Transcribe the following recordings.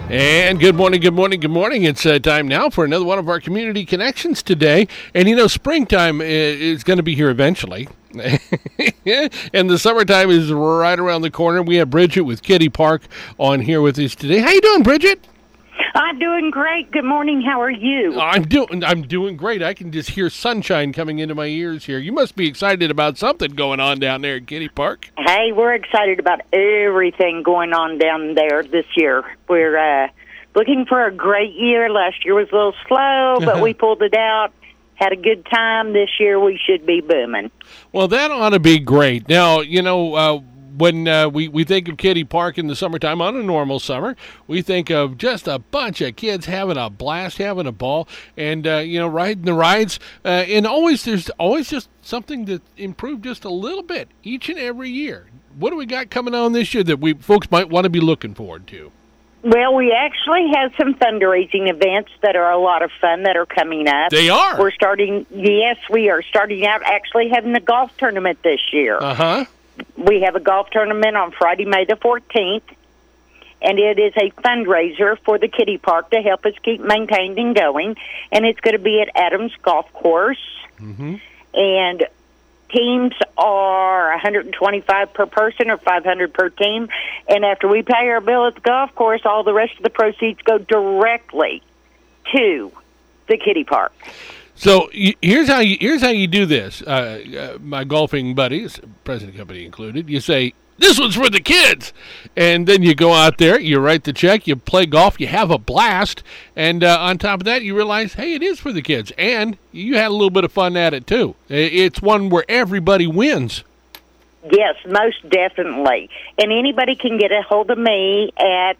And good morning, good morning, good morning. It's time now for another one of our community connections today. And you know, springtime is going to be here eventually. And the summertime is right around the corner. We have Bridget with Kitty Park on here with us today. How you doing, Bridget? I'm doing great. Good morning. How are you? I'm doing great. I can just hear sunshine coming into my ears here. You must be excited about something going on down there at Kitty Park. Hey, we're excited about everything going on down there this year. We're looking for a great year. Last year was a little slow, but we pulled it out. Had a good time. This year we should be booming. Well, that ought to be great. Now, you know, when we think of Kitty Park in the summertime, on a normal summer, we think of just a bunch of kids having a blast, having a ball, and, you know, riding the rides. And there's always just something that improved just a little bit each and every year. What do we got coming on this year that folks might want to be looking forward to? Well, we actually have some fundraising events that are a lot of fun that are coming up. They are? We are starting out actually having a golf tournament this year. Uh-huh. We have a golf tournament on Friday, May the 14th, and it is a fundraiser for the Kitty Park to help us keep maintained and going, and it's going to be at Adams Golf Course, and teams are $125 per person or $500 per team, and after we pay our bill at the golf course, all the rest of the proceeds go directly to the Kitty Park. So here's how you do this. My golfing buddies, present company included, you say, this one's for the kids. And then you go out there, you write the check, you play golf, you have a blast. And on top of that, you realize, hey, it is for the kids. And you had a little bit of fun at it, too. It's one where everybody wins. Yes, most definitely. And anybody can get a hold of me at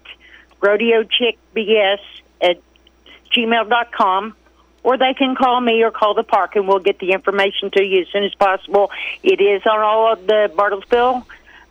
rodeochickbs@gmail.com. Or they can call me or call the park, and we'll get the information to you as soon as possible. It is on all of the Bartlesville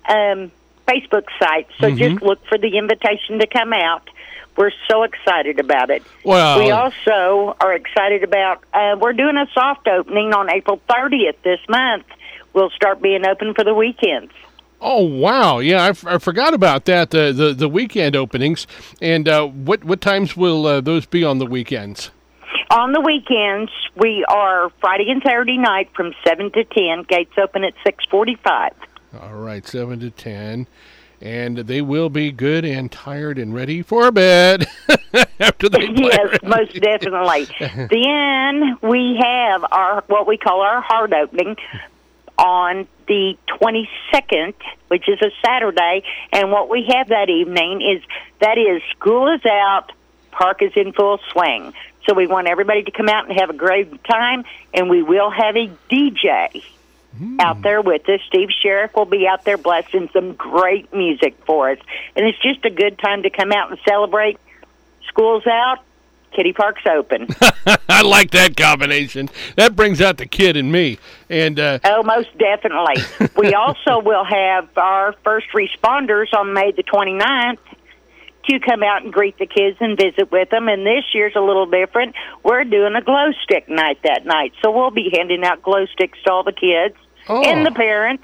Facebook sites, so just look for the invitation to come out. We're so excited about it. Well, we also are excited about, we're doing a soft opening on April 30th this month. We'll start being open for the weekends. Oh, wow. Yeah, I forgot about that, the weekend openings. And what times will those be on the weekends? On the weekends, we are Friday and Saturday night from 7 to 10. Gates open at 6:45. All right, 7 to 10. And they will be good and tired and ready for bed after they play. Yes, most definitely. Then we have what we call our hard opening on the 22nd, which is a Saturday. And what we have that evening is school is out, park is in full swing. So we want everybody to come out and have a great time, and we will have a DJ out there with us. Steve Sheriff will be out there blasting some great music for us. And it's just a good time to come out and celebrate. School's out, Kitty Park's open. I like that combination. That brings out the kid in me. And oh, most definitely. We also will have our first responders on May the 29th. To come out and greet the kids and visit with them. And this year's a little different. We're doing a glow stick night that night. So we'll be handing out glow sticks to all the kids and the parents.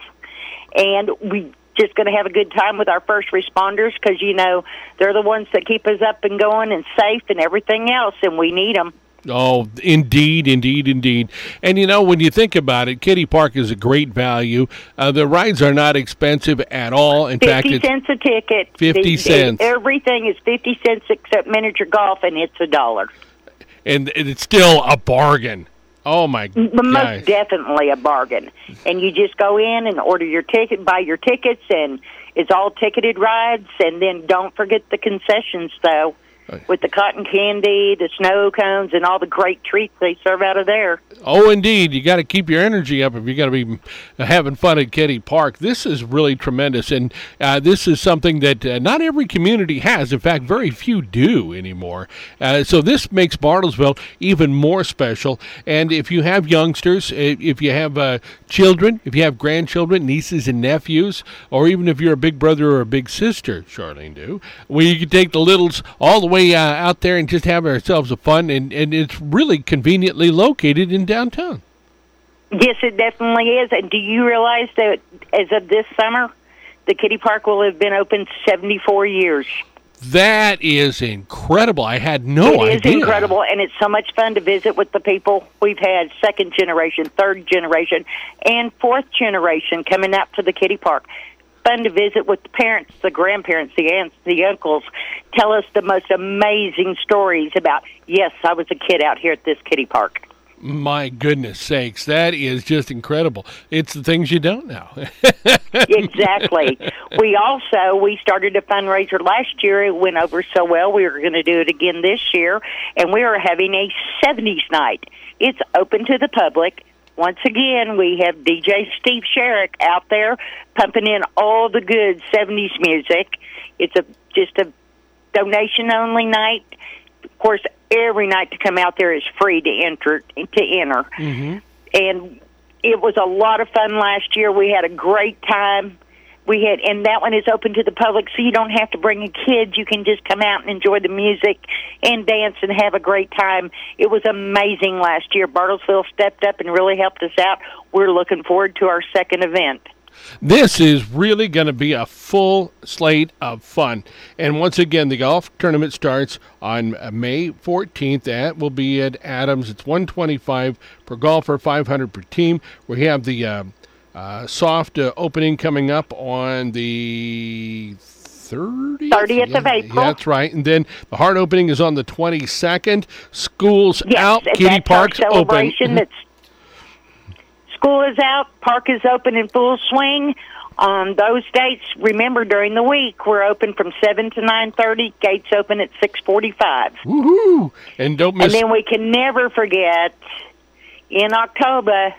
And we just going to have a good time with our first responders because, you know, they're the ones that keep us up and going and safe and everything else, and we need them. Oh, indeed, indeed, indeed. And, you know, when you think about it, Kitty Park is a great value. The rides are not expensive at all. In fact, 50 cents a ticket. 50 cents. Everything is 50 cents except miniature golf, and it's $1. And it's still a bargain. Oh, my God. Most definitely a bargain. And you just go in and order your ticket, buy your tickets, and it's all ticketed rides. And then don't forget the concessions, though. With the cotton candy, the snow cones, and all the great treats they serve out of there. Oh, indeed. You got to keep your energy up if you're going to be having fun at Kitty Park. This is really tremendous, and this is something that not every community has. In fact, very few do anymore. So this makes Bartlesville even more special. And if you have youngsters, if you have children, if you have grandchildren, nieces and nephews, or even if you're a big brother or a big sister, Charlene do, well, you can take the littles all the way out there and just have ourselves a fun, and it's really conveniently located in downtown. Yes, it definitely is. And do you realize that as of this summer, the Kitty Park will have been open 74 years? That is incredible. I had no idea. It is incredible, and it's so much fun to visit with the people. We've had second generation, third generation, and fourth generation coming out to the kiddie park. Fun to visit with the parents, the grandparents, the aunts, the uncles. Tell us the most amazing stories about, yes, I was a kid out here at this kiddie park. My goodness sakes, that is just incredible. It's the things you don't know. Exactly. We started a fundraiser last year. It went over so well. We were going to do it again this year, and we are having a 70s night. It's open to the public. Once again, we have DJ Steve Sherrick out there pumping in all the good 70s music. It's just a donation-only night. Of course, every night to come out there is free to enter. Mm-hmm. And it was a lot of fun last year. We had a great time. And that one is open to the public, so you don't have to bring a kid. You can just come out and enjoy the music and dance and have a great time. It was amazing last year. Bartlesville stepped up and really helped us out. We're looking forward to our second event. This is really going to be a full slate of fun. And once again, the golf tournament starts on May 14th. That will be at Adams. It's $125 per golfer, $500 per team. We have the soft opening coming up on the 30th of April. Yeah, that's right. And then the hard opening is on the 22nd. School's out. Kiddie Park's open. School is out. Park is open in full swing. On those dates, remember, during the week, we're open from 7 to 9:30. Gates open at 6:45. Woohoo! And don't miss. And then we can never forget in October,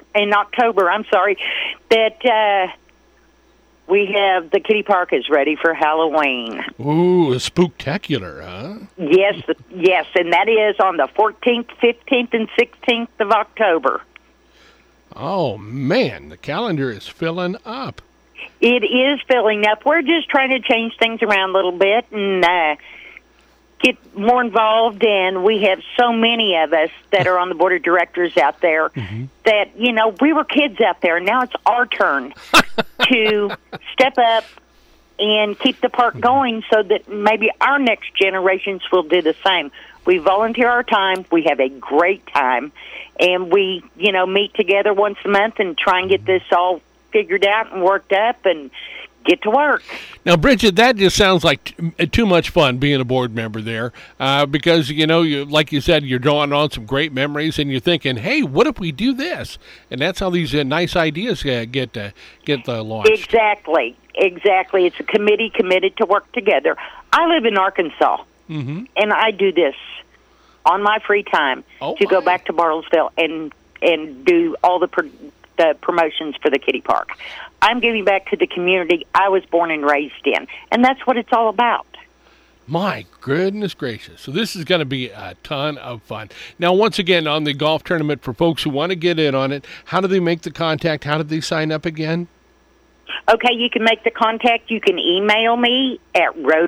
that we have the kiddie park is ready for Halloween. Ooh, spooktacular, huh? Yes, and that is on the 14th, 15th, and 16th of October. Oh, man, the calendar is filling up. It is filling up. We're just trying to change things around a little bit and get more involved, and we have so many of us that are on the board of directors out there that, we were kids out there, and now it's our turn to step up and keep the park going so that maybe our next generations will do the same. We volunteer our time. We have a great time. And we, meet together once a month and try and get this all figured out and worked up and get to work. Now, Bridget, that just sounds like too much fun being a board member there because, you like you said, you're drawing on some great memories and you're thinking, hey, what if we do this? And that's how these nice ideas get launched. Exactly. It's a committee committed to work together. I live in Arkansas, and I do this on my free time go back to Bartlesville and do all the promotions for the kiddie park. I'm giving back to the community I was born and raised in, and that's what it's all about. My goodness gracious. So this is going to be a ton of fun. Now, once again, on the golf tournament, for folks who want to get in on it, how do they make the contact? How do they sign up again? Okay, you can make the contact. You can email me at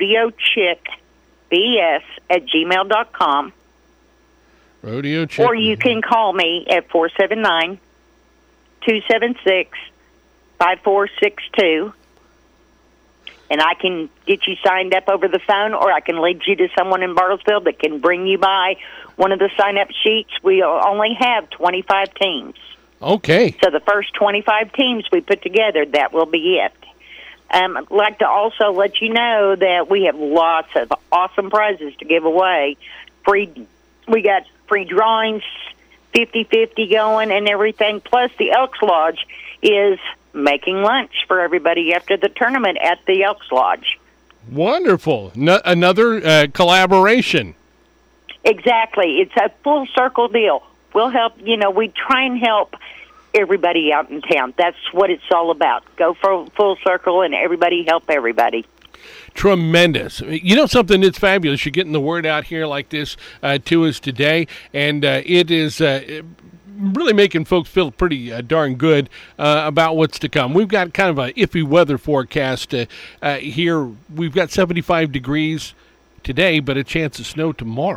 rodeochickbs@gmail.com. Rodeo Chick. Or you can call me at 479-276-5462. And I can get you signed up over the phone, or I can lead you to someone in Bartlesville that can bring you by one of the sign-up sheets. We only have 25 teams. Okay. So the first 25 teams we put together, that will be it. I'd like to also let you know that we have lots of awesome prizes to give away. We got free drawings, 50-50 going and everything. Plus, the Elks Lodge is making lunch for everybody after the tournament at the Elks Lodge. Wonderful. Another collaboration. Exactly. It's a full circle deal. We'll help, we try and help everybody out in town. That's what it's all about. Go for full circle and everybody help everybody. Tremendous. Something that's fabulous. You're getting the word out here like this to us today, and it is really making folks feel pretty darn good about what's to come. We've got kind of a iffy weather forecast here. We've got 75 degrees today, but a chance of snow tomorrow.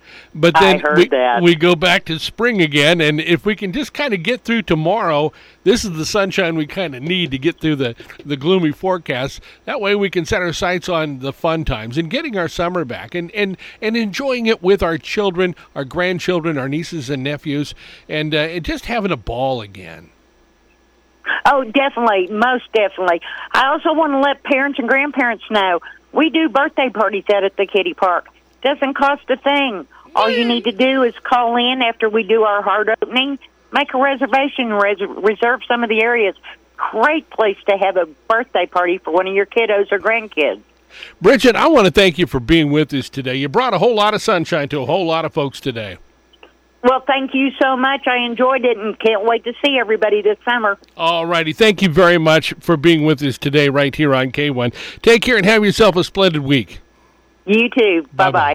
But then I heard that. we go back to spring again, and if we can just kind of get through tomorrow, this is the sunshine we kind of need to get through the gloomy forecast. That way we can set our sights on the fun times and getting our summer back and enjoying it with our children, our grandchildren, our nieces and nephews, and just having a ball again. Oh, definitely, most definitely. I also want to let parents and grandparents know we do birthday parties out at the Kitty Park. Doesn't cost a thing. All you need to do is call in after we do our hard opening, make a reservation, reserve some of the areas. Great place to have a birthday party for one of your kiddos or grandkids. Bridget, I want to thank you for being with us today. You brought a whole lot of sunshine to a whole lot of folks today. Well, thank you so much. I enjoyed it and can't wait to see everybody this summer. All righty. Thank you very much for being with us today right here on K1. Take care and have yourself a splendid week. You too. Bye-bye.